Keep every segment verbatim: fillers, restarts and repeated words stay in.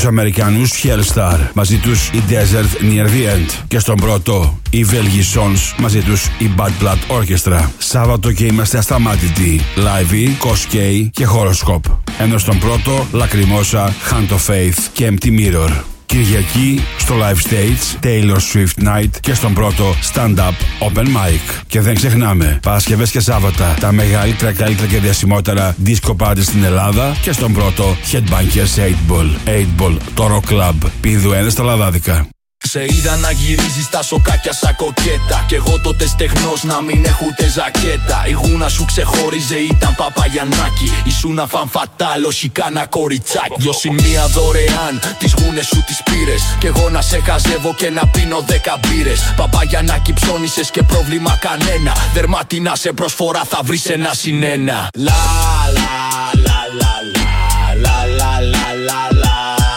τους Αμερικανούς Hellstar, μαζί τους η Desert Near the End. Και στον πρώτο οι Βέλγοι Sons, μαζί τους η Bad Blood Orchestra. Σάββατο και είμαστε ασταμάτητοι. Live, Koskei και Horoscope. Ενώ στον πρώτο Lacrimosa, Hand of Faith και Empty Mirror. Κυριακή στο Live Stage Taylor Swift Night και στον πρώτο Stand Up Open Mic. Και δεν ξεχνάμε, Παρασκευές και Σάββατα τα μεγαλύτερα, καλύτερα και διασημότερα disco party στην Ελλάδα και στον πρώτο Headbangers eight ball. eight ball, το Rock Club, Πηδού ένα στα Λαδάδικα. Σε είδα να γυρίζεις τα σοκάκια σαν κοκέτα. Κι εγώ τότε στεγνός να μην έχω ούτε ζακέτα. Η γούνα σου ξεχώριζε, ήταν Παπαγιαννάκη. Ήσουνα φανφατάλ, όχι κάνα κοριτσάκι. Δυο σημεία δωρεάν, τις γούνες σου τις πήρες. Κι εγώ να σε χαζεύω και να πίνω δέκα μπύρες. Παπαγιαννάκη ψώνισες και πρόβλημα κανένα. Δερμάτινα σε προσφορά θα βρεις ένα συνένα. Λα λα λα λα λα λα λα λα λα.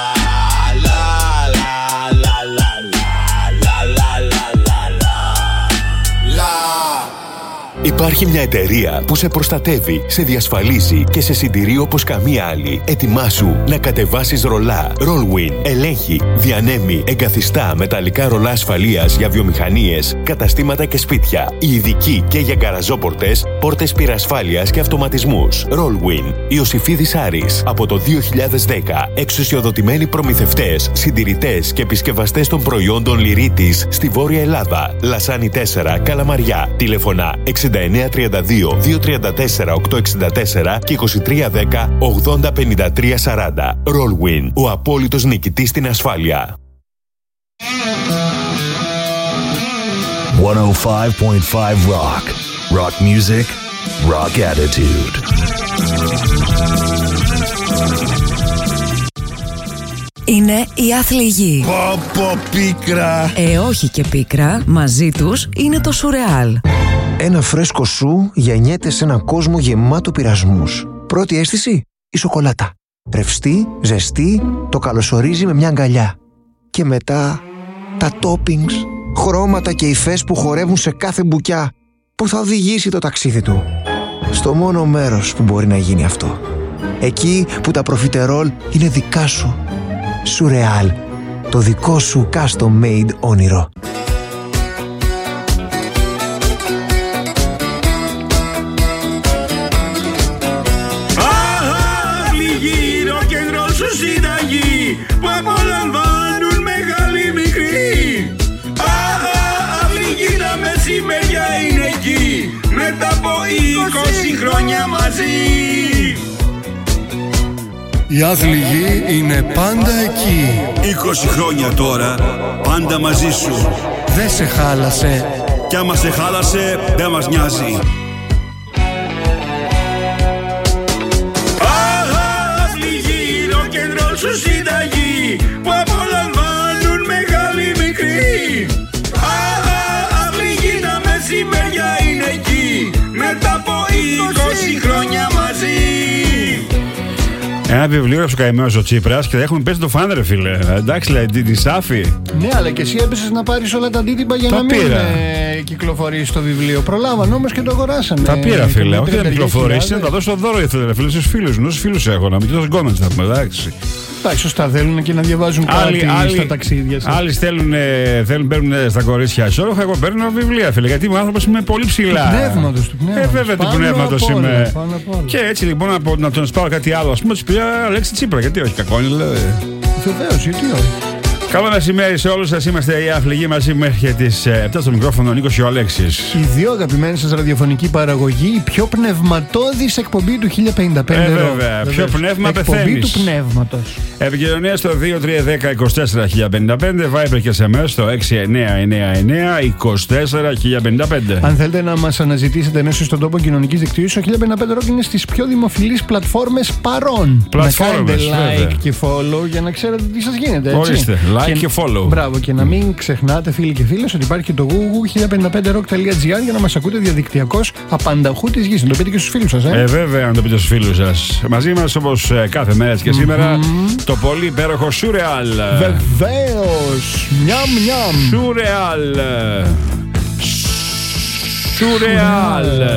Υπάρχει μια εταιρεία που σε προστατεύει, σε διασφαλίζει και σε συντηρεί όπως καμία άλλη. Ετοιμάσου να κατεβάσεις ρολά. Rollwin ελέγχει, διανέμει, εγκαθιστά μεταλλικά ρολά ασφαλείας για βιομηχανίες, καταστήματα και σπίτια. Οι ειδικοί και για γκαραζόπορτες, πόρτες πυρασφάλειας και αυτοματισμούς. Rollwin. Ιωσηφίδης Άρης. Από το δύο χιλιάδες δέκα. Εξουσιοδοτημένοι προμηθευτές, συντηρητές και επισκευαστές των προϊόντων Λυρίτης στη Βόρεια Ελλάδα. Λασάνι τέσσερα, Καλαμαριά. Τηλεφωνά εξήντα εννέα τριάντα δύο διακόσια τριάντα τέσσερα οκτακόσια εξήντα τέσσερα και είκοσι τρία δέκα ογδόντα πενήντα τρία σαράντα. Rollwin, ο απόλυτος νικητής στην ασφάλεια. εκατόν πέντε κόμμα πέντε Rock. Rock music, rock attitude. Είναι η Αθληγή. Πω πω πίκρα. Ε, όχι και πίκρα. Μαζί τους είναι το Σουρεάλ. Ένα φρέσκο σου γεννιέται σε έναν κόσμο γεμάτο πειρασμούς. Πρώτη αίσθηση, η σοκολάτα. Ρευστή, ζεστή, το καλωσορίζει με μια αγκαλιά. Και μετά, τα toppings, χρώματα και υφές που χορεύουν σε κάθε μπουκιά, που θα οδηγήσει το ταξίδι του στο μόνο μέρος που μπορεί να γίνει αυτό. Εκεί που τα προφιτερόλ είναι δικά σου. Σουρεάλ, το δικό σου custom made όνειρο. Που απολαμβάνουν μεγάλη μικρή. Αυληγή τα μεσημέρια είναι εκεί. Μετά από είκοσι χρόνια μαζί. Η Αθληγή είναι πάντα εκεί. είκοσι χρόνια τώρα, πάντα μαζί σου. Δεν σε χάλασε. Κι άμα σε χάλασε, δεν μας νοιάζει. Σου συνταγή που απολαμβάνουν μεγάλη μικρή. Αυληγή τα μεσημέρια είναι εκεί. Μετά από είκοσι χρόνια μαζί. Ένα βιβλίο έγραψε ο καημένος ο Τσίπρας και έχουμε πέσει το φαν, ρε φίλε. Εντάξει, λέει, τη Σάφη. Ναι, αλλά και εσύ έπεσες να πάρεις όλα τα αντίτυπα για τα να πήρα. μην ε, κυκλοφορήσει το βιβλίο. Προλάβαν όμως και το αγοράσανε. Τα πήρα, φίλε. Όχι να κυκλοφορήσει, να τα δώσω δώρο για φίλε στους φίλους μου. Στους φίλους έχω να μην δώσω comments να πούμε, εντάξει. Εντάξει, σωστά, θέλουν και να διαβάζουν κάτι άλλοι, στα άλλοι, ταξίδια σας. Άλλοι στέλνουν, θέλουν, παίρνουν στα κορίτσια ισόρροφα. Εγώ παίρνω βιβλία, φίλε. Γιατί είμαι άνθρωπος, είμαι πολύ ψηλά. Του πνεύματος, του πνεύματος. Ε, βέβαια, του πνεύματος είμαι. Και έτσι λοιπόν να, να τον σπάω κάτι άλλο. Α πούμε, τη πια Αλέξη Τσίπρα. Γιατί όχι, κακό είναι, δηλαδή. Βεβαίως, γιατί όχι. Καλό μεσημέρι σε όλους σας. Είμαστε η Αθληγή μαζί μέχρι τις επτά στο μικρόφωνο ο Νίκος και ο Αλέξης. Οι δύο αγαπημένοι σας ραδιοφωνική παραγωγή, η πιο πνευματώδης εκπομπή του χίλια πενήντα πέντε. Ε, βέβαια. Ποιο πνεύμα πεθαίνεις. Εκπομπή του πνεύματος. Επικοινωνία στο δύο τρία ένα μηδέν δύο τέσσερα χίλια πενήντα πέντε, Viber και ες εμ ες στο έξι εννέα εννέα εννέα είκοσι τέσσερα χίλια πενήντα πέντε. Αν θέλετε να μας αναζητήσετε μέσα στον τόπο κοινωνικής δικτύωσης, ο χίλια πενήντα πέντε Rock είναι στις πιο δημοφιλείς πλατφόρμες παρών. Πλατφόρμες, να κάνετε like βέβαια. και follow για να ξέρετε τι σας γίνεται. Έτσι. Ορίστε, like και, και follow. Μπράβο, και να μην ξεχνάτε, φίλοι και φίλες, ότι υπάρχει και το google χίλια πενήντα πέντε rock τελεία τζι άρ για να μας ακούτε διαδικτυακώς απανταχού της γης. Να το πείτε και στους φίλους σας, ε. Ε, βέβαια, να το πείτε στους φίλους σας. Μαζί μας, όπως ε, κάθε μέρα και σήμερα, mm-hmm. το πολύ υπέροχο Σουρεάλ. Βεβαίως. Μιαμ, μιαμ. Σουρεάλ. Σουρεάλ.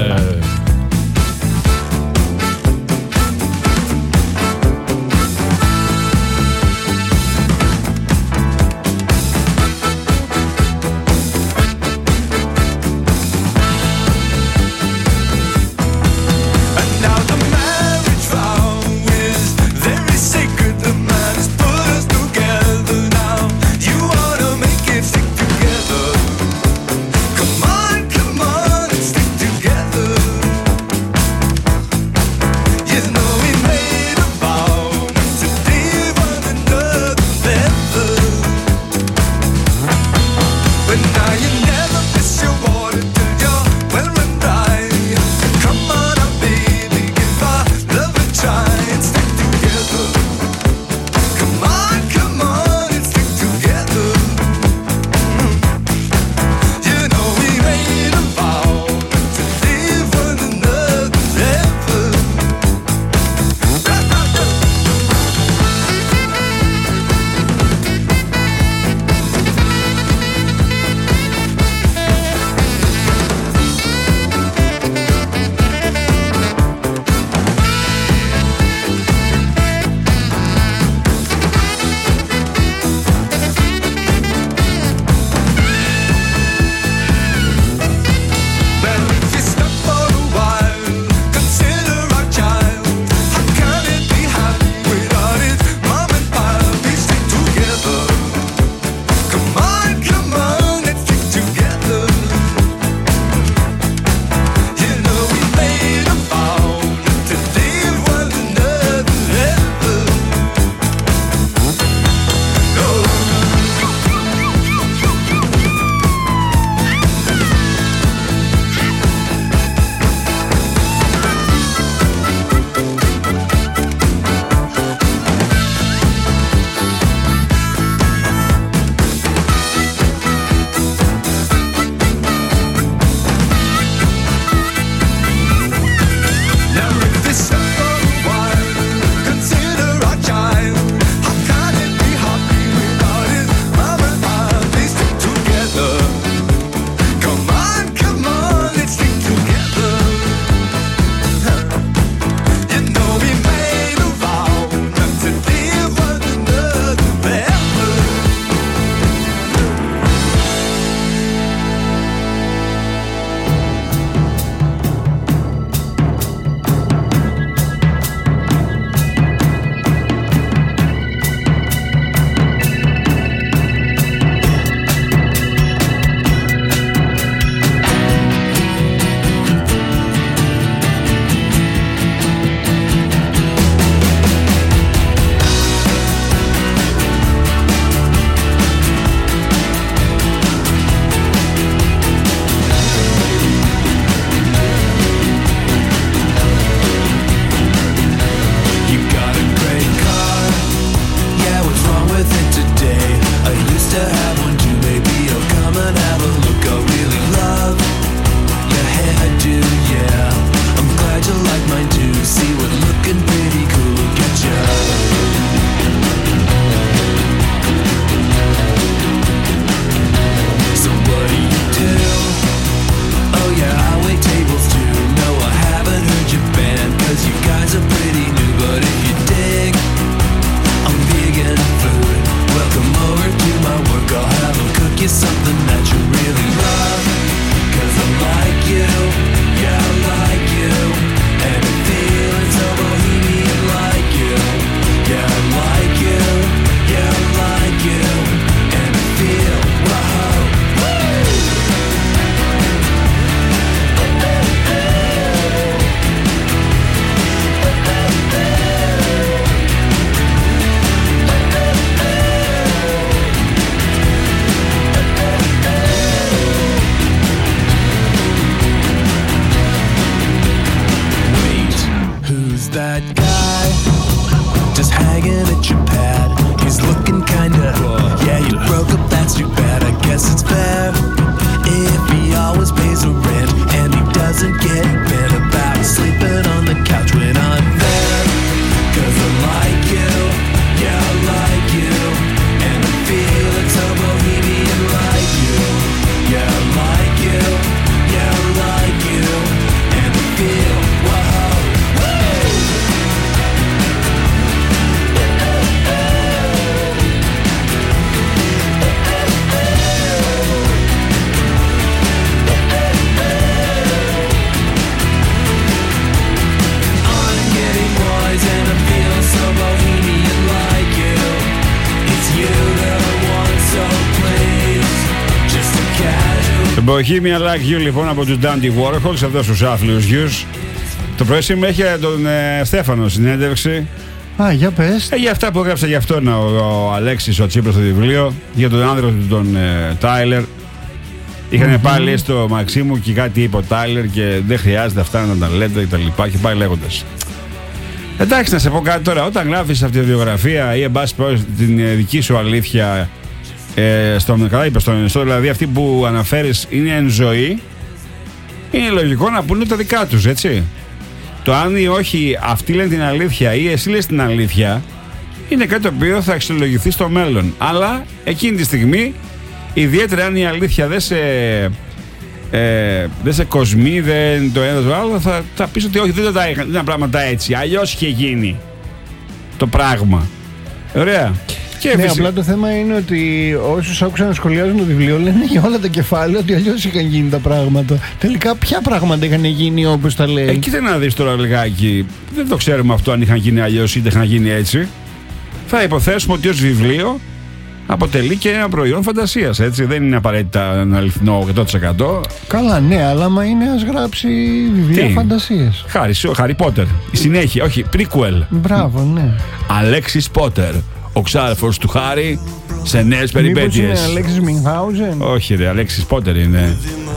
Bohemian Like You λοιπόν από τους Dandy Warhols, αυτός τους άθλιους γιους. Το πρωί σήμερα έχει τον ε, Στέφανο συνέντευξη. Α, για πες. Ε, για αυτά που έγραψε για αυτόν ο, ο Αλέξης ο Τσίπρας στο βιβλίο, για τον άνδρα του τον ε, Τάιλερ. Είχαν mm-hmm. πάλι στο Μαξίμου και κάτι είπε ο Τάιλερ και δεν χρειάζεται αυτά να τα λέτε και τα λοιπά και πάει λέγοντας. Εντάξει, να σε πω κάτι τώρα. Όταν γράφεις αυτή τη βιογραφία ή εν πάση περιπτώσει την δική σου αλήθεια, ε, στον, καλά είπες, στον, στο, δηλαδή αυτή που αναφέρεις είναι εν ζωή, είναι λογικό να πούνε τα δικά τους, έτσι. Το αν ή όχι αυτοί λένε την αλήθεια ή εσύ λες την αλήθεια, είναι κάτι το οποίο θα αξιολογηθεί στο μέλλον. Αλλά εκείνη τη στιγμή, ιδιαίτερα αν η αλήθεια δεν σε, ε, δεν σε κοσμεί, δεν το ένα το άλλο, θα, θα πεις ότι όχι, δεν τα ήταν πράγματα έτσι. Αλλιώς είχε γίνει το πράγμα. Ωραία. Και ναι, φυσικά... απλά το θέμα είναι ότι όσους άκουσαν να σχολιάζουν το βιβλίο λένε για όλα τα κεφάλαια ότι αλλιώς είχαν γίνει τα πράγματα. Τελικά, ποια πράγματα είχαν γίνει όπως τα λέει. Ε, κοίτα να δεις τώρα λιγάκι. Δεν το ξέρουμε αυτό αν είχαν γίνει αλλιώς ή δεν είχαν γίνει έτσι. Θα υποθέσουμε ότι ως βιβλίο αποτελεί και ένα προϊόν φαντασίας, έτσι. Δεν είναι απαραίτητα ένα αληθινό εκατό τοις εκατό. Καλά, ναι, αλλά μα είναι ας γράψει βιβλία φαντασίες. Χάρη, Χάρι Πότερ. Η συνέχεια, όχι, prequel. Μπράβο, ναι. Αλέξης Πότερ. Ο ξάδερφος του Χάρη σε νέες περιπέτειες. Μήπως είναι Αλέξης Μινχάουζεν? Όχι ρε, Αλέξης Πότερ είναι.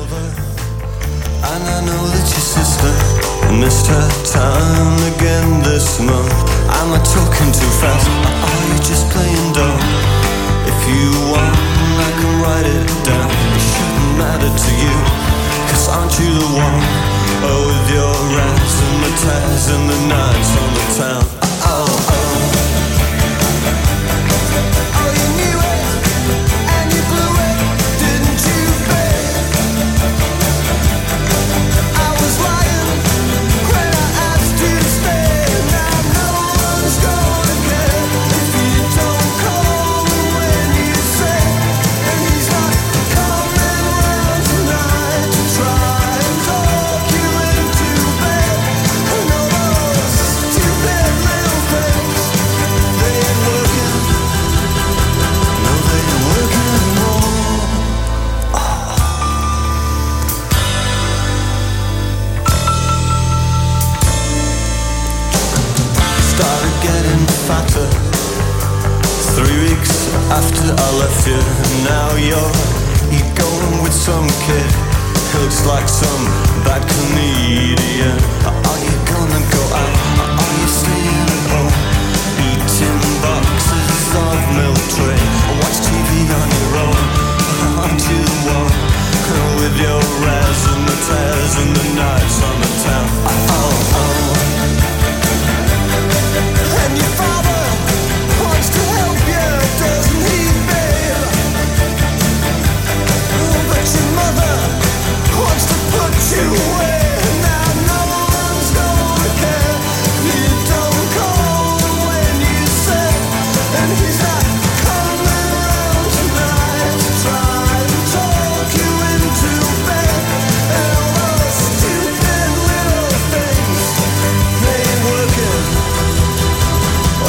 After I left you, now you're, you're going with some kid who looks like some bad comedian. Are you gonna go out? Are you staying at home? Eating boxes of milk tray, watch T V on your own. Aren't you the one with your razzmatazz and the knives on the town? Oh, oh. And your father wants to help you, doesn't he, babe? But your mother wants to put you away. Now no one's gonna care. You don't call when you say, and he's not coming around tonight to try and talk you into bed. And all those stupid little things, they ain't working. Oh,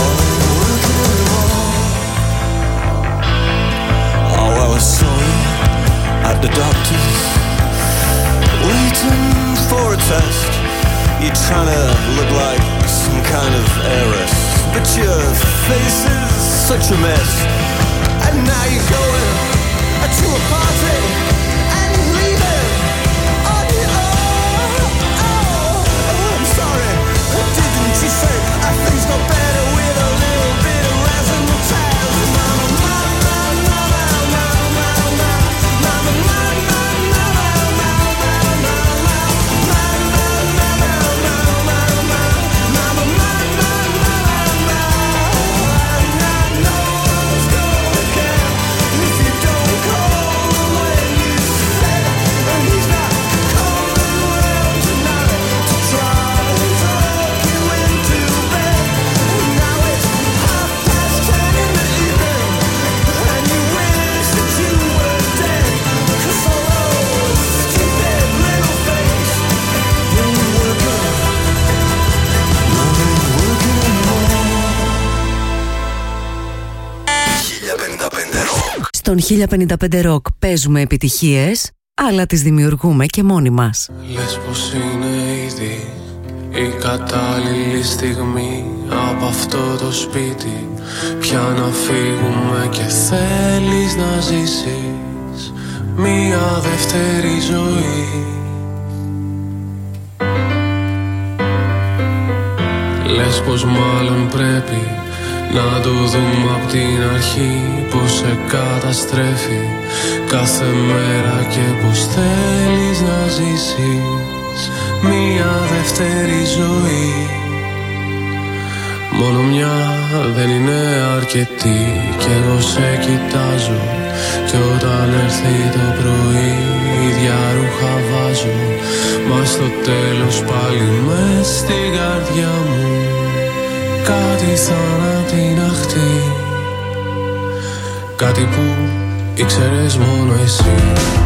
I was sorry at the doctor's, waiting for a test. You're trying to look like some kind of heiress, but your face is such a mess. And now you're going to a party and you're leaving on your own. Oh, oh, I'm sorry, didn't you say things got better with a little bit of razzmatazz? Mama, mama, mama, mama, mama, Στον χίλια πενήντα πέντε Rock παίζουμε επιτυχίες αλλά τις δημιουργούμε και μόνοι μας. Λες πως είναι ήδη η κατάλληλη στιγμή από αυτό το σπίτι πια να φύγουμε και θέλεις να ζήσεις μία δεύτερη ζωή. Λες πως μάλλον πρέπει να το δούμε απ' την αρχή, πως σε καταστρέφει κάθε μέρα και πως θέλεις να ζήσεις μία δεύτερη ζωή. Μόνο μια δεν είναι αρκετή κι εγώ σε κοιτάζω κι όταν έρθει το πρωί ίδια ρούχα βάζω, μα στο τέλος πάλι μες στην καρδιά μου κάτι θανατιναχτεί, κάτι που ήξερες μόνο εσύ.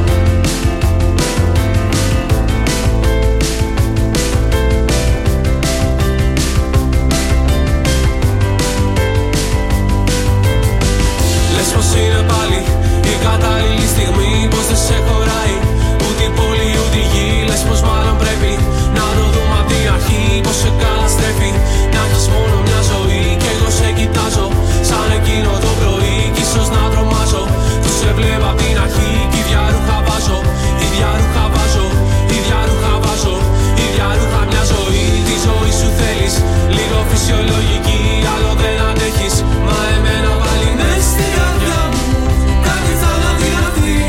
Λες πως είναι πάλι η κατάλληλη στιγμή, πως δεν σε χωράει ούτε η πόλη ούτε η γη. Λες πως μάλλον πρέπει να το δούμε απ' την αρχή, πως σε καταστρέφει να έχεις μόνο μια ζωή κι εγώ σε κοιτάζω σαν εκείνο το πρωί κι ίσως να τρομάζω που σε βλέπω απ' την αρχή κι ίδια ρούχα βάζω, ίδια ρούχα βάζω, ίδια ρούχα βάζω, ίδια ρούχα μια ζωή. Τη ζωή σου θέλεις λίγο φυσιολογική, άλλο δεν αντέχεις, μα εμένα πάλι μες στην καρδιά μου κάτι θανατιναχτεί.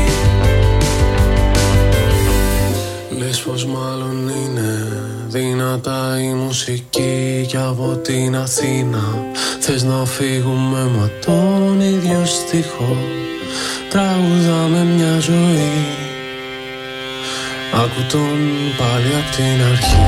Λες πως μάλλον είναι δυνατά η μουσική κι από την Αθήνα θες να φύγουμε μα τον ίδιο στίχο τραγουδάμε μια ζωή. Άκου τον πάλι απ' την αρχή.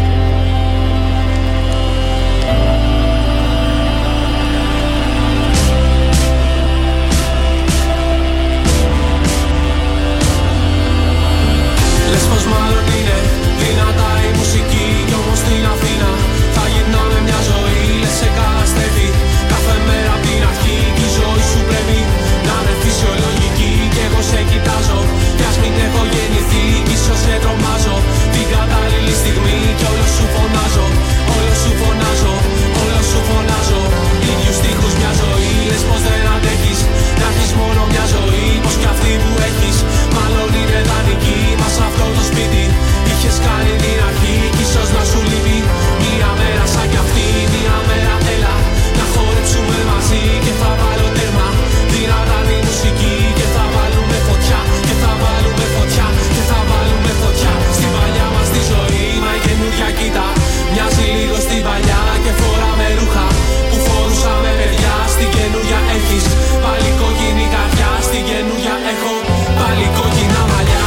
Λες πως μάλλον είναι δυνατά η μουσική κι όμως στην Αθήνα θα γυρνάμε μια ζωή. Λες σε καταστρέφει κάθε μέρα απ' την αρχή κι η ζωή σου πρέπει να είναι φυσιολογική κι εγώ σε κοιτάζω κι ας μην έχω γεννηθεί κι ίσως σε τρομάζω την κατάλληλη στιγμή κι όλο σου φωνάζω, όλο σου φωνάζω, όλο σου φωνάζω ίδιους στίχους μια ζωή. Λες πως δεν αντέχεις να έχεις μόνο μια ζωή, πως κι αυτή που έχεις μάλλον είναι δανεική, μα σε αυτό το σπίτι είχες κάνει την αρχή κι ίσως να σου λείπει μία μέρα σαν κι αυτή. Μία μέρα έλα να χορέψουμε μαζί και θα βάλω τέρμα δυνατά τη μουσική και θα βάλουμε φωτιά και θα βάλουμε φωτιά και θα βάλουμε φωτιά στην παλιά μας τη ζωή. Μα η καινούρια κοίτα μοιάζει λίγο στην παλιά και φοράμε ρούχα που φορούσαμε παιδιά. Στην καινούρια έχεις πάλι κόκκινη καρδιά, στην καινούρια έχω πάλι κόκκινα μαλλιά.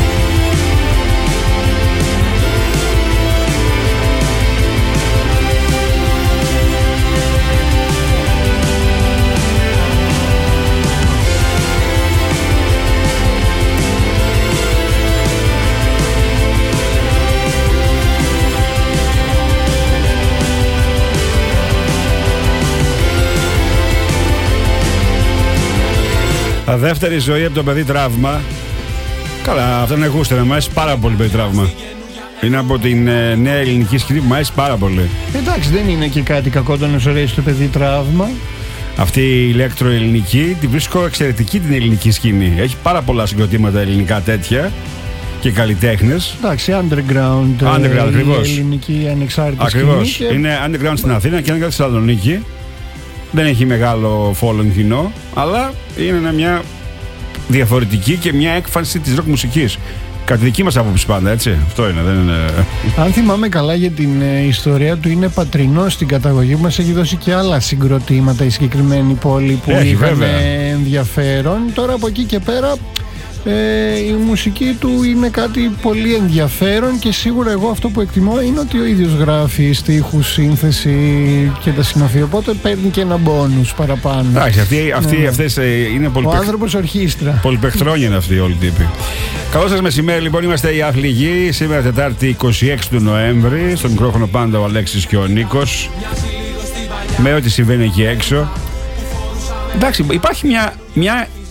Δεύτερη ζωή από το παιδί τραύμα. Καλά, αυτό είναι γούστερα, μου αρέσει πάρα πολύ παιδί τραύμα. Είναι από την ε, νέα ελληνική σκηνή που μου αρέσει πάρα πολύ. Εντάξει, δεν είναι και κάτι κακό το να σου αρέσει το παιδί τραύμα. Αυτή η ηλέκτρο-ελληνική τη βρίσκω εξαιρετική την ελληνική σκηνή. Έχει πάρα πολλά συγκροτήματα ελληνικά τέτοια και καλλιτέχνες. Εντάξει, underground. Underground, ακριβώς. Ελληνική ανεξάρτητη ακριβώς. σκηνή. Και... είναι underground στην Αθήνα και underground στη Θεσσαλονίκη. Δεν έχει μεγάλο following κοινό, αλλά είναι μια διαφορετική και μια έκφανση της rock μουσικής. Κατά τη δική μας άποψη πάντα, έτσι. Αυτό είναι, δεν είναι. Αν θυμάμαι καλά για την ε, ιστορία του, είναι πατρινός στην καταγωγή που μας έχει δώσει και άλλα συγκροτήματα η συγκεκριμένη πόλη που έχει, είχαν βέβαια. ενδιαφέρον. Τώρα από εκεί και πέρα ε, η μουσική του είναι κάτι πολύ ενδιαφέρον και σίγουρα εγώ αυτό που εκτιμώ είναι ότι ο ίδιος γράφει στίχους, σύνθεση και τα συναφή, οπότε παίρνει και ένα μπόνους παραπάνω. Εντάξει, αυτοί, αυτοί, ναι. αυτές είναι πολύ. Ο άνθρωπος ορχήστρα. Πολυπαιχτρόνια είναι αυτοί όλοι οι τύποι. Καλό σας μεσημέρι, λοιπόν, είμαστε οι Αθληγοί. Σήμερα Τετάρτη είκοσι έξι του Νοέμβρη. Στο μικρόφωνο πάντα ο Αλέξης και ο Νίκος. Με ό,τι συμβαίνει εκεί έξω. Εντάξει, υπάρχει μια, μια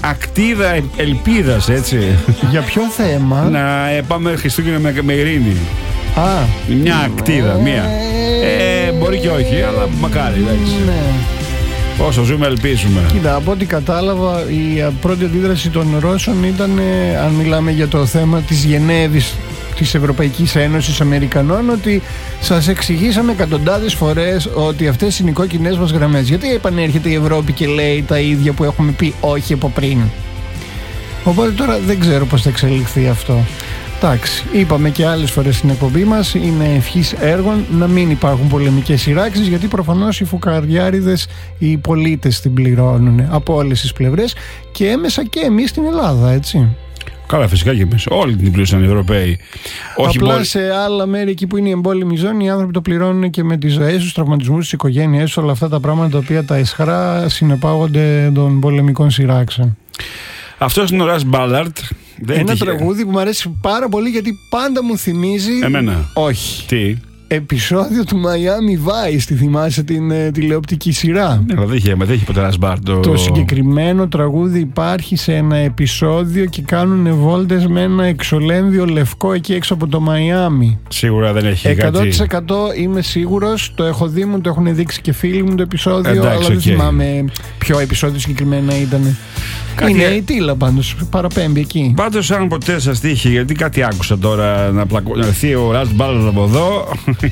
ακτίδα ελπίδας, έτσι. Για ποιο θέμα? Να ε, πάμε Χριστούγεννα με, με ειρήνη. Α, μια ακτίδα, ε, μία. Ε, μπορεί και όχι, αλλά μακάρι, εντάξει. Ναι. Όσο ζούμε, ελπίζουμε. Κοίτα, από ό,τι κατάλαβα, η πρώτη αντίδραση των Ρώσων ήταν, αν μιλάμε για το θέμα της Γενέβης της Ευρωπαϊκής Ένωσης Αμερικανών, ότι σας εξηγήσαμε εκατοντάδες φορές ότι αυτές είναι οι κόκκινες μας γραμμές. Γιατί επανέρχεται η Ευρώπη και λέει τα ίδια που έχουμε πει όχι από πριν? Οπότε τώρα δεν ξέρω πώς θα εξελιχθεί αυτό. Εντάξει, είπαμε και άλλες φορές στην εκπομπή μας, είναι ευχής έργων να μην υπάρχουν πολεμικές σειράξεις, γιατί προφανώς οι φουκαριάριδες, οι πολίτες την πληρώνουν από όλες τις πλευρές και έμεσα και εμείς στην Ελλάδα, έτσι. Καλά, φυσικά και εμείς. Όλοι την πλήρωσαν οι Ευρωπαίοι. Όχι Απλά μπορεί... σε άλλα μέρη εκεί που είναι η εμπόλεμη ζώνη, οι άνθρωποι το πληρώνουν και με τις ζωές τους, τραυματισμούς της οικογένειας τους, όλα αυτά τα πράγματα τα οποία τα αισχρά συνεπάγονται των πολεμικών σειράξεων. Αυτός είναι ο Ρας Μπάλαρτ. Ένα τυχε... τραγούδι που μου αρέσει πάρα πολύ, γιατί πάντα μου θυμίζει. Εμένα. Όχι. Τι? Επεισόδιο του Miami Vice, τη θυμάσαι την ε, τηλεοπτική σειρά? Ναι, δεν είχε, δεν είχε ποτέ Ρας Μπάλαρτ. Το... το συγκεκριμένο τραγούδι υπάρχει σε ένα επεισόδιο και κάνουν βόλτες με ένα εξολέμβιο λευκό εκεί έξω από το Μαϊάμι. Σίγουρα δεν έχει εκατό τοις εκατό είμαι σίγουρος. Το έχω δει, μου το έχουν δείξει και φίλοι μου το επεισόδιο. Εντάξει, αλλά δεν okay. θυμάμαι ποιο επεισόδιο συγκεκριμένα ήταν. Κάτι... Είναι η Τίλα πάντως, παραπέμπει εκεί. Πάντως, αν ποτέ σας τύχει, γιατί κάτι άκουσα τώρα να πλακωθεί ο Ρας Μπάλαρτ από εδώ.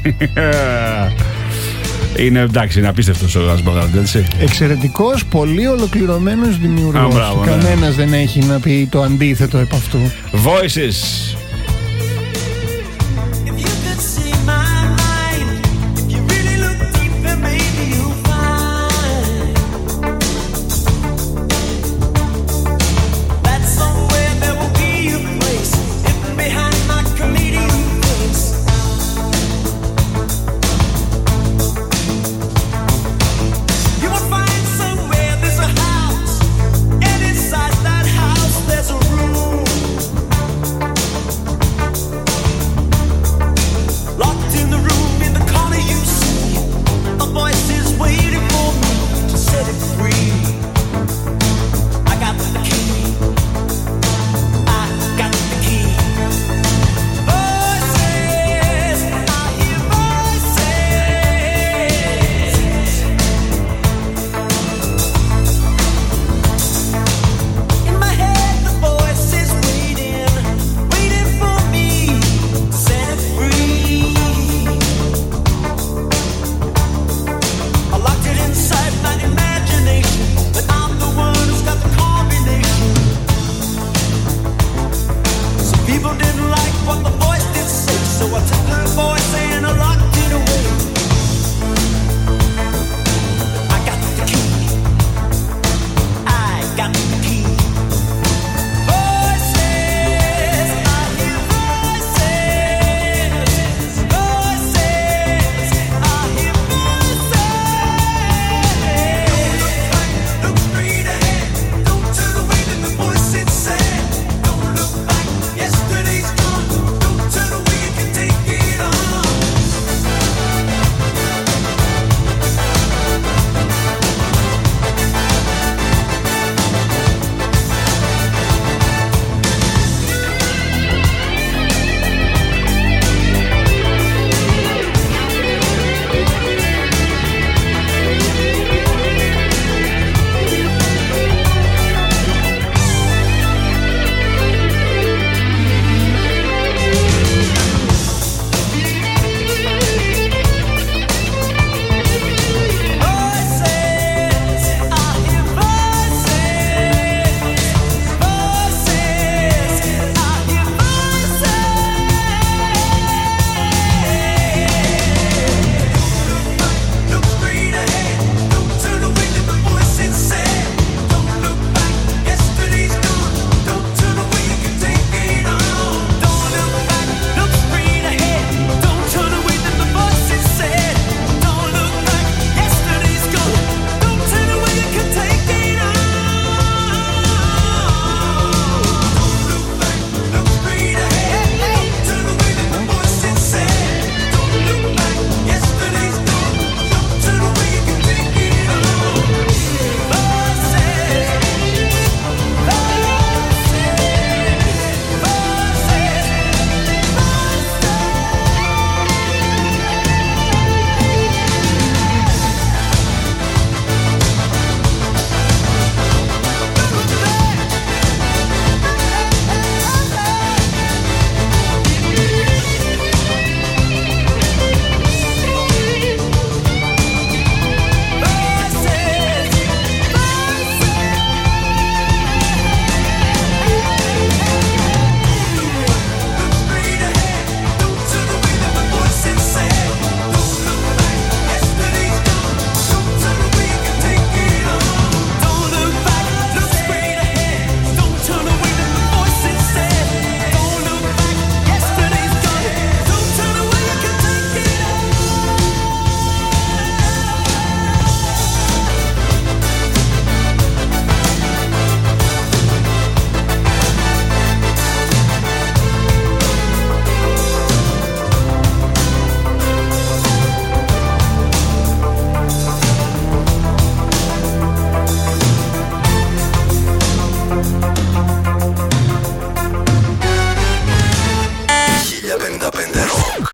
Είναι εντάξει, είναι απίστευτος ο Ρας Μπάλαρτ, έτσι. Εξαιρετικός, πολύ ολοκληρωμένος δημιουργός. Κανένας ναι. δεν έχει να πει το αντίθετο επ' αυτού. Voices. There's a room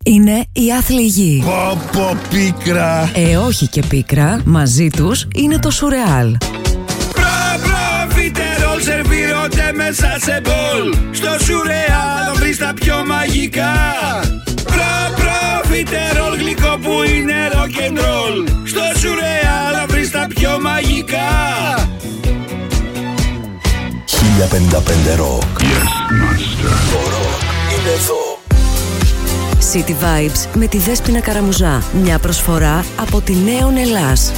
είναι η άθλη γη. Πω πω πίκρα. Ε, όχι και πίκρα. Μαζί τους είναι το σουρεάλ. Προφιτερόλ σερβίρονται μέσα σε μπολ. Στο σουρεάλ θα βρεις τα πιο μαγικά. Προφιτερόλ γλυκό που είναι rock'n'roll. Στο σουρεάλ θα βρεις τα πιο μαγικά. χίλια πενήντα πέντε Rock. Yes, master. Το rock είναι εδώ. City Vibes με τη Δέσποινα Καραμουζά. Μια προσφορά από τη Νέον Ελλάς.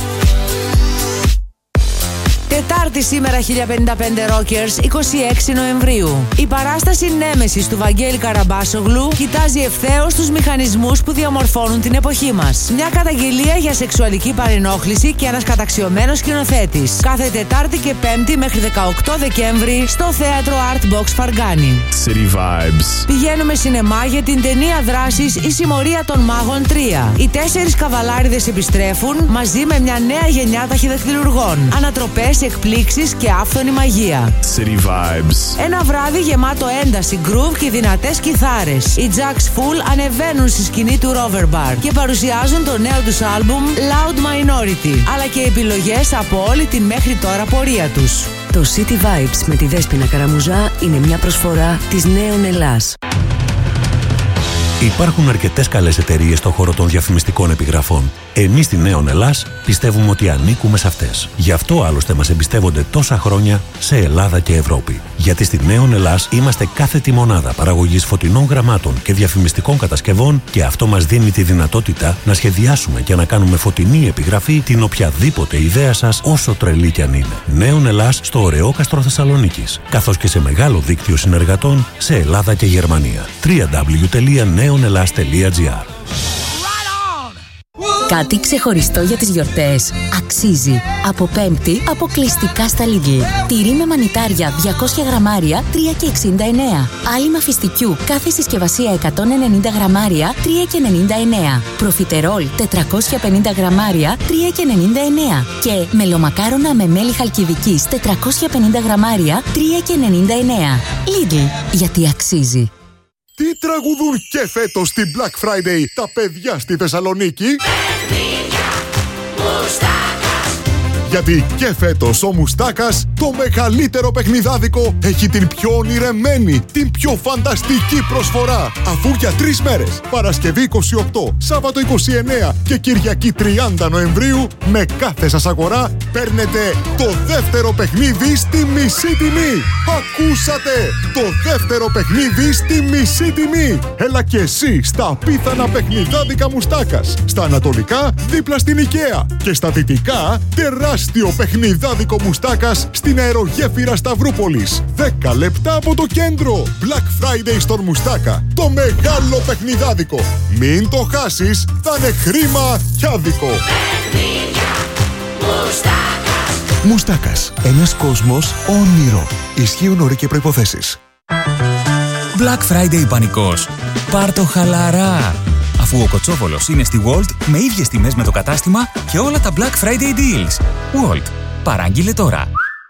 Τετάρτη σήμερα, χίλια πενήντα πέντε Rockers, είκοσι έξι Νοεμβρίου. Η παράσταση Νέμεσης του Βαγγέλη Καραμπάσογλου κοιτάζει ευθέως τους μηχανισμούς που διαμορφώνουν την εποχή μας. Μια καταγγελία για σεξουαλική παρενόχληση και ένας καταξιωμένος σκηνοθέτης. Κάθε Τετάρτη και Πέμπτη μέχρι δεκαοκτώ Δεκέμβρη στο θέατρο Art Box Φαργκάνη. City Vibes. Πηγαίνουμε σινεμά για την ταινία δράσης «Η Συμμορία των Μάγων τρία». Οι τέσσερις καβαλάριδες επιστρέφουν μαζί με μια νέα γενιά ταχυδακτυλουργών. Ανατροπές, εκπλήξεις και άφθονη μαγεία. City Vibes. Ένα βράδυ γεμάτο ένταση, groove και δυνατές κιθάρες. Οι Jacks Full ανεβαίνουν στη σκηνή του Rover Bar και παρουσιάζουν το νέο τους άλμπουμ Loud Minority, αλλά και επιλογές από όλη την μέχρι τώρα πορεία τους. Το City Vibes με τη Δέσποινα Καραμουζά είναι μια προσφορά της Νέον Ελλάς. Υπάρχουν αρκετές καλές εταιρείες στον χώρο των διαφημιστικών επιγραφών. Εμείς στη Νέον Ελλάς πιστεύουμε ότι ανήκουμε σε αυτές. Γι' αυτό άλλωστε μας εμπιστεύονται τόσα χρόνια σε Ελλάδα και Ευρώπη. Γιατί στη Νέον Ελλάς είμαστε κάθετη μονάδα παραγωγής φωτεινών γραμμάτων και διαφημιστικών κατασκευών και αυτό μας δίνει τη δυνατότητα να σχεδιάσουμε και να κάνουμε φωτεινή επιγραφή την οποιαδήποτε ιδέα σας, όσο τρελή κι αν είναι. Νέον Ελλάς στο Ωρεόκαστρο Θεσσαλονίκης, καθώς και σε μεγάλο δίκτυο συνεργατών σε Ελλάδα και Γερμανία. double-u double-u double-u τελεία νέον ελλάς τελεία τζι άρ. Κάτι ξεχωριστό για τις γιορτές. Αξίζει. Από Πέμπτη, αποκλειστικά στα Lidl. Τυρί με μανιτάρια διακόσια γραμμάρια, τρία και εξήντα εννέα. Άλυμα φιστικιού κάθε συσκευασία εκατόν ενενήντα γραμμάρια, τρία και ενενήντα εννέα. Προφιτερόλ τετρακόσια πενήντα γραμμάρια, τρία και ενενήντα εννέα. Και μελομακάρονα με μέλι χαλκιδικής τετρακόσια πενήντα γραμμάρια, τρία και ενενήντα εννέα. Lidl, γιατί αξίζει. Τι τραγουδούν και φέτος στην Black Friday τα παιδιά στη Θεσσαλονίκη? Γιατί και φέτος ο Μουστάκας, το μεγαλύτερο παιχνιδάδικο, έχει την πιο ονειρεμένη, την πιο φανταστική προσφορά. Αφού για τρεις μέρες, Παρασκευή είκοσι οκτώ, Σάββατο είκοσι εννέα και Κυριακή τριάντα Νοεμβρίου, με κάθε σας αγορά παίρνετε το δεύτερο παιχνίδι στη μισή τιμή. Ακούσατε! Το δεύτερο παιχνίδι στη μισή τιμή. Έλα και εσύ στα απίθανα παιχνιδάδικα Μουστάκας. Στα ανατολικά, δίπλα στην IKEA. Και στα δυτικά, τεράστιο παιχνιδάδικο Μουστάκας στην αερογέφυρα Σταυρούπολης. δέκα λεπτά από το κέντρο. Black Friday στον Μουστάκα. Το μεγάλο παιχνιδάδικο. Μην το χάσεις, θα είναι χρήμα κι άδικο. Μουστάκας. Μουστάκας. Ένας κόσμος όνειρο. Ισχύουν όροι και προϋποθέσεις. Black Friday πανικός. Πάρ' το χαλαρά. Αφού ο Κοτσόβολος είναι στη Walt με ίδιες τιμές με το κατάστημα και όλα τα Black Friday deals. Walt. Παράγγειλε τώρα.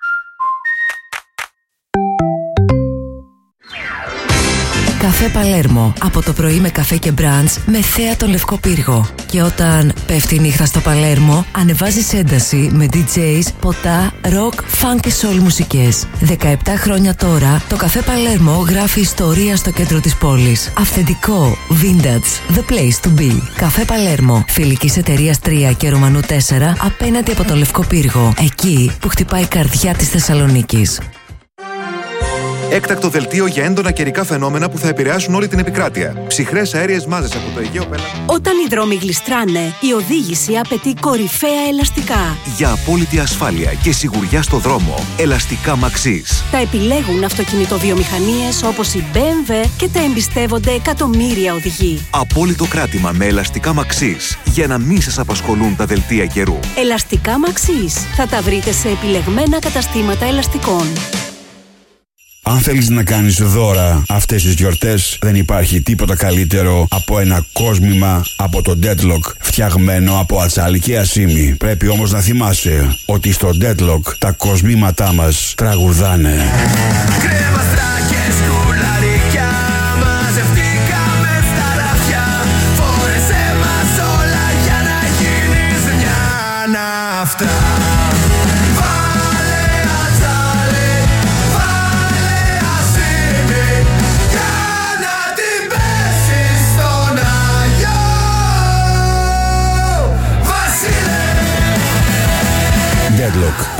Καφέ Παλέρμο. Από το πρωί με καφέ και μπραντς με θέα τον Λευκό Πύργο. Και όταν πέφτει η νύχτα στο Παλέρμο, ανεβάζεις ένταση με ντι τζέις, ποτά, ροκ, φαν και σόλ μουσικές. δεκαεπτά χρόνια τώρα, το Καφέ Παλέρμο γράφει ιστορία στο κέντρο της πόλης. Αυθεντικό, vintage, the place to be. Καφέ Παλέρμο, φιλικής εταιρείας τρία και Ρωμανού τέσσερα, απέναντι από τον Λευκό Πύργο. Εκεί που χτυπάει η καρδιά της Θεσσαλονίκης. Έκτακτο δελτίο για έντονα καιρικά φαινόμενα που θα επηρεάσουν όλη την επικράτεια. Ψυχρές αέριες μάζες από το Αιγαίο Πέλαγο. Όταν οι δρόμοι γλιστράνε, η οδήγηση απαιτεί κορυφαία ελαστικά. Για απόλυτη ασφάλεια και σιγουριά στο δρόμο, ελαστικά Maxis. Τα επιλέγουν αυτοκινητοβιομηχανίες όπως η μπι εμ ντάμπλιου και τα εμπιστεύονται εκατομμύρια οδηγοί. Απόλυτο κράτημα με ελαστικά Maxis για να μην σας απασχολούν τα δελτία καιρού. Ελαστικά Maxis. Θα τα βρείτε σε επιλεγμένα καταστήματα ελαστικών. Αν θέλεις να κάνεις δώρα αυτές τις γιορτές, δεν υπάρχει τίποτα καλύτερο από ένα κόσμημα από το Deadlock, φτιαγμένο από ατσάλι και ασίμι. Πρέπει όμως να θυμάσαι ότι στο Deadlock τα κοσμήματά μας τραγουδάνε. Κρέμαστα και σκουλαρικιά, μαζευτήκαμε στα ράφια,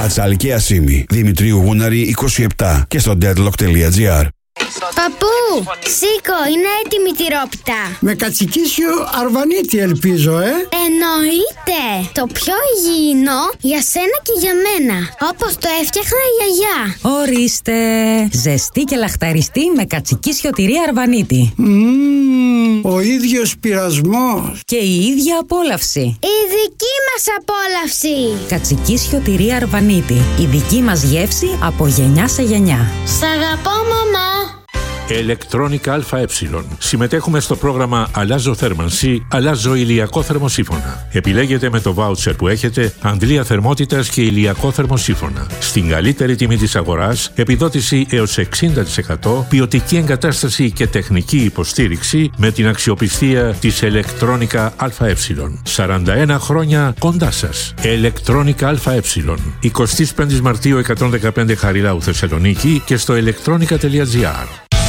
Ατσαλική Ασίμη, Δημητρίου Γούναρη είκοσι επτά και στο deadlock τελεία gr. Παππού, σήκω, είναι έτοιμη τη τυρόπιτα. Με κατσικίσιο αρβανίτη ελπίζω, ε. Εννοείται. Το πιο υγιεινό για σένα και για μένα. Όπως το έφτιαχνα η γιαγιά. Ορίστε. Ζεστή και λαχταριστή με κατσικίσιο τυρί αρβανίτη. Mm, ο ίδιος πειρασμός. Και η ίδια απόλαυση. Η δική μας απόλαυση. Κατσικίσιο τυρί αρβανίτη. Η δική μας γεύση από γενιά σε γενιά. Σ' αγαπώ, μαμά. Electronica ΑΕ. Συμμετέχουμε στο πρόγραμμα Αλλάζω θέρμανση, αλλάζω ηλιακό θερμοσύφωνα. Επιλέγετε με το βάουτσερ που έχετε αντλία θερμότητας και ηλιακό θερμοσύφωνα. Στην καλύτερη τιμή της αγοράς, επιδότηση έως εξήντα τοις εκατό, ποιοτική εγκατάσταση και τεχνική υποστήριξη με την αξιοπιστία της Electronica ΑΕ. σαράντα ένα χρόνια κοντά σας. Electronica ΑΕ. εικοστή πέμπτη Μαρτίου εκατόν δεκαπέντε Χαριλάου Θεσσαλονίκη και στο electronica τελεία gr.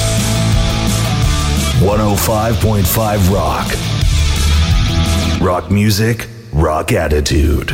εκατόν πέντε κόμμα πέντε Rock. Rock music, rock attitude.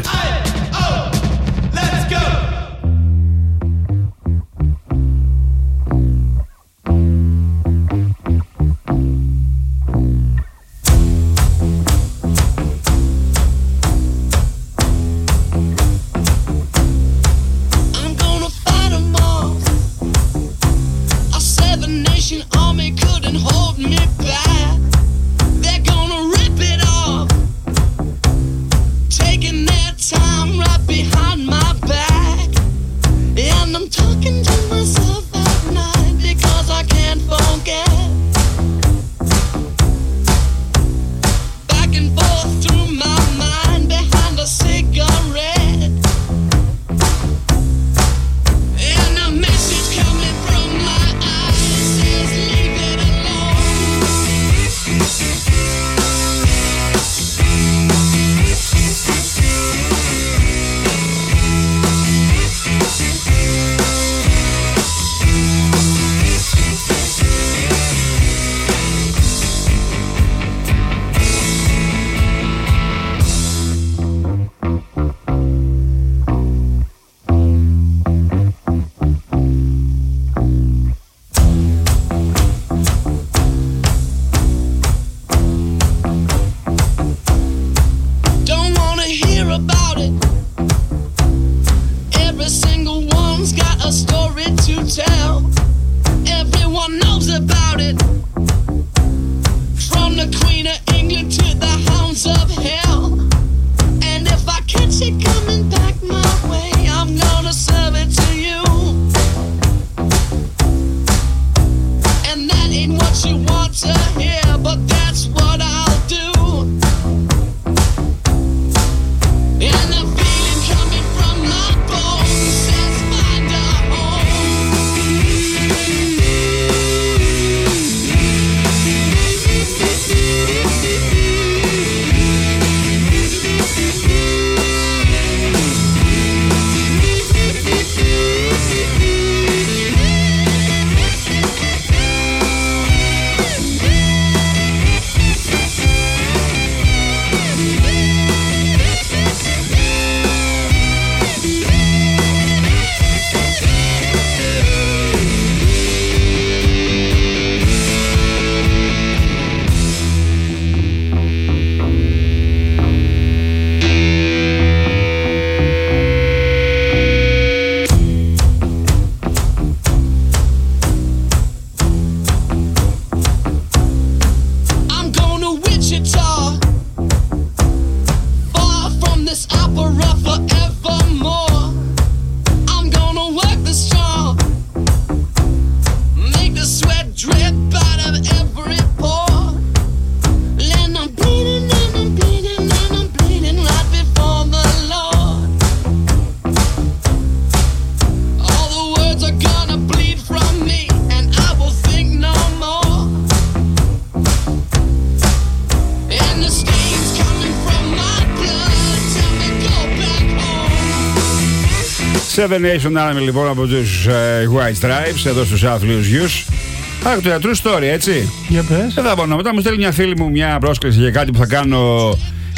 Seven Nation Army λοιπόν από τους uh, White Stripes εδώ στους άθλιους γιους. Άκου το true story, έτσι. Για πες. Δεν θα μπορώ. Μετά μου στέλνει μια φίλη μου μια πρόσκληση για κάτι που θα κάνω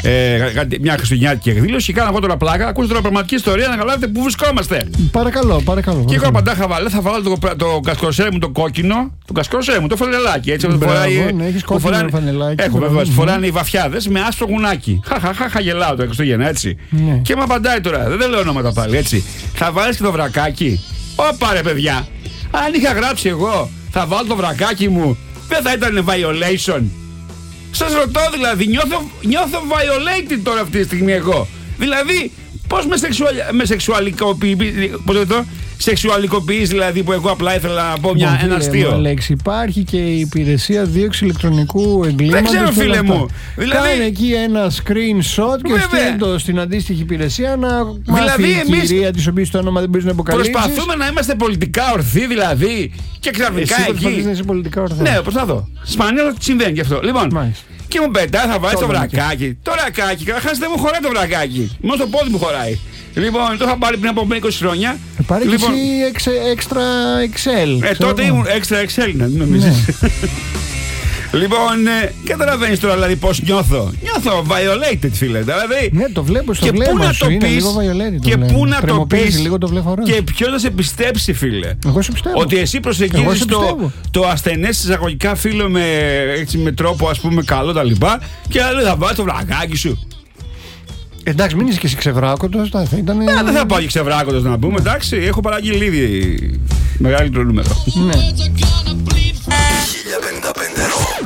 ε, μια χριστουγεννιάτικη εκδήλωση και κάνω εγώ τώρα πλάκα. Ακούστε τώρα πραγματική ιστορία να καταλάβετε πού βρισκόμαστε. Παρακαλώ, παρακαλώ. Και εγώ απαντά χαβαλέ, θα βάλω το, το κασκορσέ μου το κόκκινο, το κασκορσέ μου, το φανελάκι. Έτσι, Μπράβο, φοράει, ναι, έχεις κόκκινο φοράνε, φανελάκι. Έχω βέβαια, φοράνε οι βαφιάδες με άσπρο γουνάκι. Χαχαχαχα, γελάω το Χριστούγεννα, έτσι. Ναι. Και μου απαντάει τώρα, δεν λέω ονόματα πάλι, έτσι. Θα βάλεις και το βρακάκι. Ωπα ρε παιδιά, αν είχα γράψει εγώ, θα βάλω το βρακάκι μου, δεν θα ήταν violation. Σας ρωτώ δηλαδή, νιώθω, νιώθω violated τώρα αυτή τη στιγμή εγώ. Δηλαδή, πώς με, σεξουαλ, με σεξουαλικοποιείς, πώς το πω, σεξουαλικοποιείς δηλαδή που εγώ απλά ήθελα να πω μια, ένα αστείο. Αλέξ, υπάρχει και η υπηρεσία δίωξη ηλεκτρονικού εγκλήματος. Δεν ξέρω φίλε μου. Δηλαδή... Κάνε εκεί ένα screenshot και στείλ το στην αντίστοιχη υπηρεσία να μάθει δηλαδή, η κυρία της οποίας το όνομα δεν μπορείς να αποκαλύψεις. Προσπαθούμε να είμαστε πολιτικά ορθοί δηλαδή και ξαφνικά εκεί. Εσύ προσπαθείς να είσαι πολιτικά ορθός. Ναι, προσπαθώ. Σπανίως συμβαίνει και αυτό. Λοιπόν, μάλιστα. Και μου πετάει, θα βάλει το βρακάκι. Το βρακάκι, καταρχάς δεν μου χωράει το βρακάκι. Μόνο το πόδι μου χωράει. Λοιπόν, το είχα πάρει πριν από είκοσι χρόνια. Πάρει λοιπόν, και εσύ έξτρα εξέλ. Ε, τότε ήμουν έξτρα εξέλ, να νομίζεις. Λοιπόν, ε, καταλαβαίνεις τώρα δηλαδή πώς νιώθω. Νιώθω violated, φίλε. Δηλαδή, ναι, το βλέπω στο βλέμμα σου, είναι λίγο violated. Και πού να το πεις λίγο το και ποιος να σε πιστέψει, φίλε. Εγώ σε πιστεύω. Ότι εσύ προσεγγίζεις το, το ασθενές εισαγωγικά φίλο με, έτσι, με τρόπο ας πούμε καλό τα λοιπά και λέει θα βάλεις το βρακάκι σου. Εντάξει, μην είσαι και εσύ ξεβράκωτος. Θα ήταν... Ναι, δεν θα πάω και ξεβράκωτος να πούμε. Εντάξει, έχω παραγγείλει ήδη μεγαλύτερο νούμερο. Ναι. χίλια πενήντα πέντε Rock.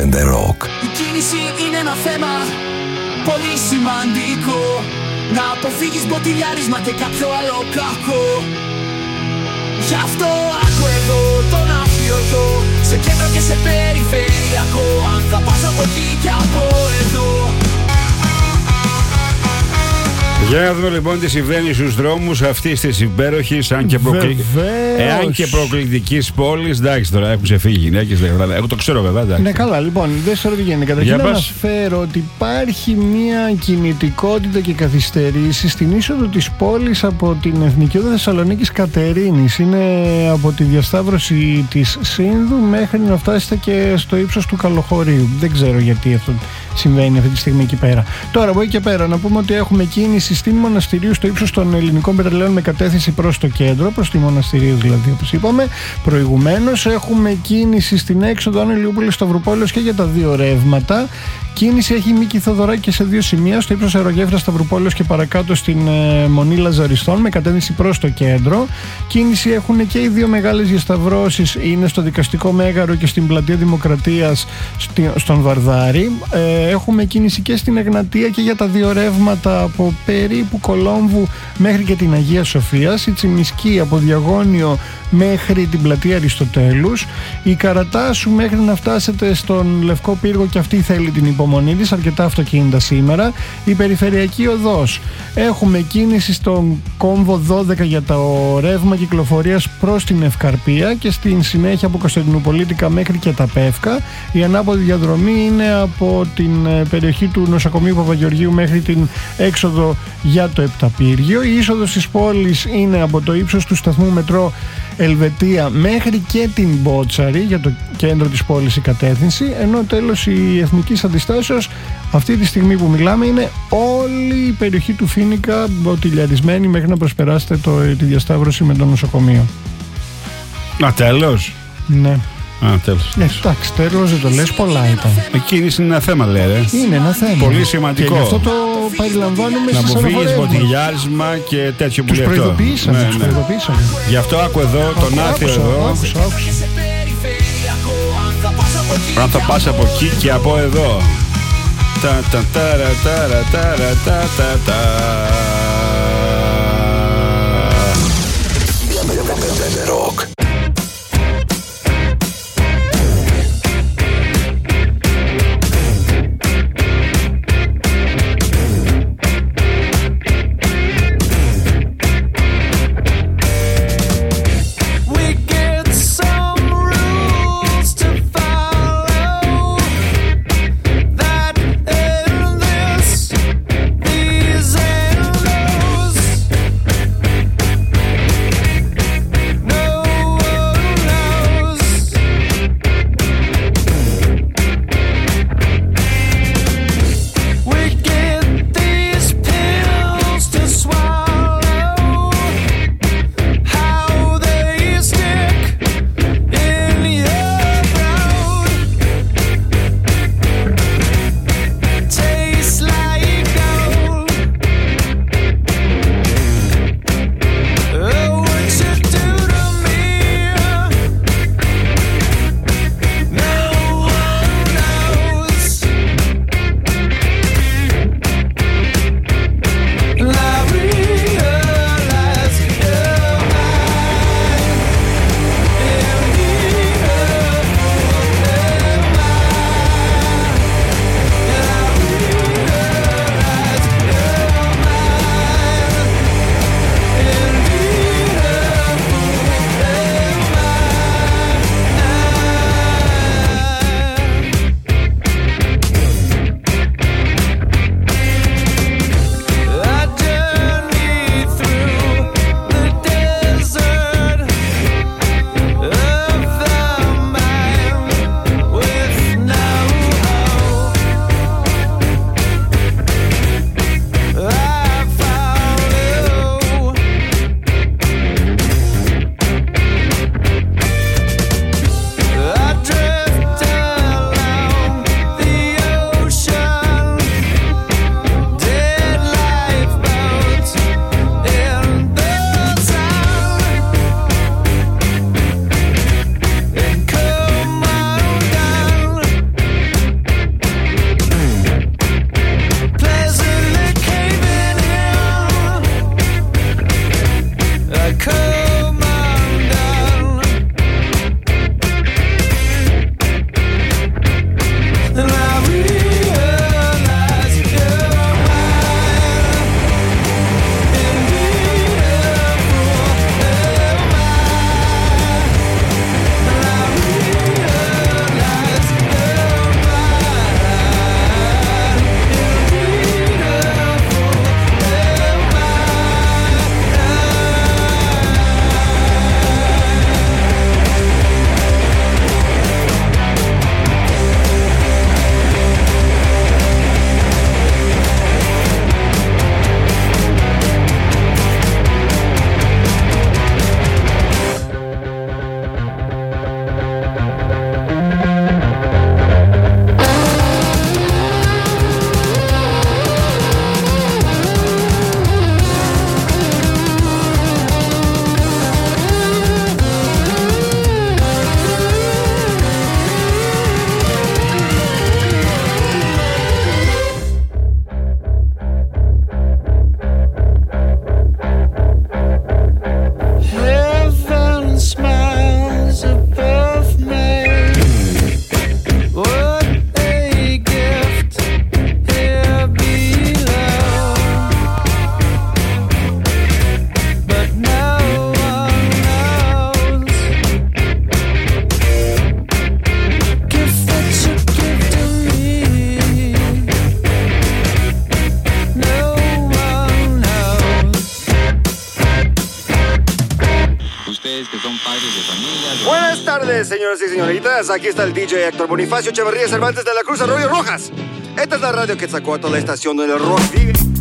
πέντε Rock. Η κίνηση είναι ένα θέμα πολύ σημαντικό. Να αποφύγεις μποτιλιάρισμα και κάποιο άλλο κακό. Γι' αυτό άκου εδώ τον αφιωτό, σε κέντρο και σε περιφερειακό. Αν θα πας από εκεί και από εδώ. Για να δούμε λοιπόν τι συμβαίνει στους δρόμους αυτής της υπέροχης, αν και, προκλη... ε, και προκλητικής πόλης. Εντάξει, τώρα έχουν ξεφύγει οι γυναίκες, εγώ το ξέρω βέβαια. Εντάξει. Ναι, καλά, λοιπόν, δεν ξέρω τι γίνεται. Καταρχήν να αναφέρω ότι υπάρχει μια κινητικότητα και καθυστερήσει στην είσοδο της πόλης από την Εθνική Οδό Θεσσαλονίκης Κατερίνης. Είναι από τη διασταύρωση της Σύνδου μέχρι να φτάσετε και στο ύψος του Καλοχωρίου. Δεν ξέρω γιατί αυτό συμβαίνει αυτή τη στιγμή εκεί πέρα. Τώρα από εκεί και πέρα να πούμε ότι έχουμε κίνηση στην Μοναστηρίου στο ύψος των Ελληνικών Πετρελαίων με κατεύθυνση προς το κέντρο, προς τη Μοναστηρίου δηλαδή, όπως είπαμε προηγουμένως. Έχουμε κίνηση στην έξοδο Άνω Ηλιούπολης Σταυρούπολεως και για τα δύο ρεύματα. Κίνηση έχει Μίκη Θοδωράκη και σε δύο σημεία, στο ύψος Αερογέφυρα Σταυρουπόλεως και παρακάτω στην ε, Μονή Λαζαριστών με κατεύθυνση προς το κέντρο. Κίνηση έχουν και οι δύο μεγάλες διασταυρώσεις, είναι στο Δικαστικό Μέγαρο και στην Πλατεία Δημοκρατίας στη, στον Βαρδάρη. Ε, έχουμε κίνηση και στην Εγνατία και για τα δύο ρεύματα από περίπου Κολόμβου μέχρι και την Αγία Σοφίας. Η Τσιμισκή από Διαγώνιο μέχρι την Πλατεία Αριστοτέλους. Η Καρατάσου μέχρι να φτάσετε στον Λευκό Πύργο, και αυτή θέλει την υπομονή της, αρκετά αυτοκίνητα σήμερα. Η Περιφερειακή Οδός, έχουμε κίνηση στον κόμβο δώδεκα για το ρεύμα κυκλοφορίας προς την Ευκαρπία και στην συνέχεια από Κωνσταντινουπολίτικα μέχρι και τα Πεύκα. Η ανάποδη διαδρομή είναι από την περιοχή του νοσοκομείου Παπαγεωργίου μέχρι την έξοδο για το Επταπύργιο. Η είσοδος της πόλης είναι από το ύψος του σταθμού μετρό Ελβετία μέχρι και την Μπότσαρη, για το κέντρο της πόλης η κατεύθυνση, ενώ τέλος η Εθνικής Αντιστάσεως αυτή τη στιγμή που μιλάμε είναι όλη η περιοχή του Φοίνικα μποτιλιαρισμένη μέχρι να προσπεράσετε το, τη διασταύρωση με το νοσοκομείο. Α, τέλος. Ναι. Α, τέλος. Ναι, εντάξει, τέλος δεν το λες, πολλά ήταν. Η κίνηση είναι ένα θέμα, λέει, ρε. Είναι ένα θέμα. Πολύ σημαντικό. Και γι' αυτό το περιλαμβάνουμε στις αναφορές. Να αποφύγεις μποτιλιάρισμα και τέτοιο που λέει αυτό. Τους προειδοποιήσαμε, ναι, τους ναι. προειδοποιήσαμε. Γι' αυτό άκου εδώ, τον άθιο εδώ. Άκουσα, άκουσα. Αν θα πας από εκεί και από εδώ. Τα τα ταρα ταρα ταρα τα τα τα. Rock. These ustedes que son padres de familia. De... Buenas tardes, señoras y señoritas. Aquí está el D J Héctor Bonifacio Echeverría Cervantes de la Cruz Arroyo Rojas. Esta es la radio Quetzalcóatl, la estación donde el rock vive.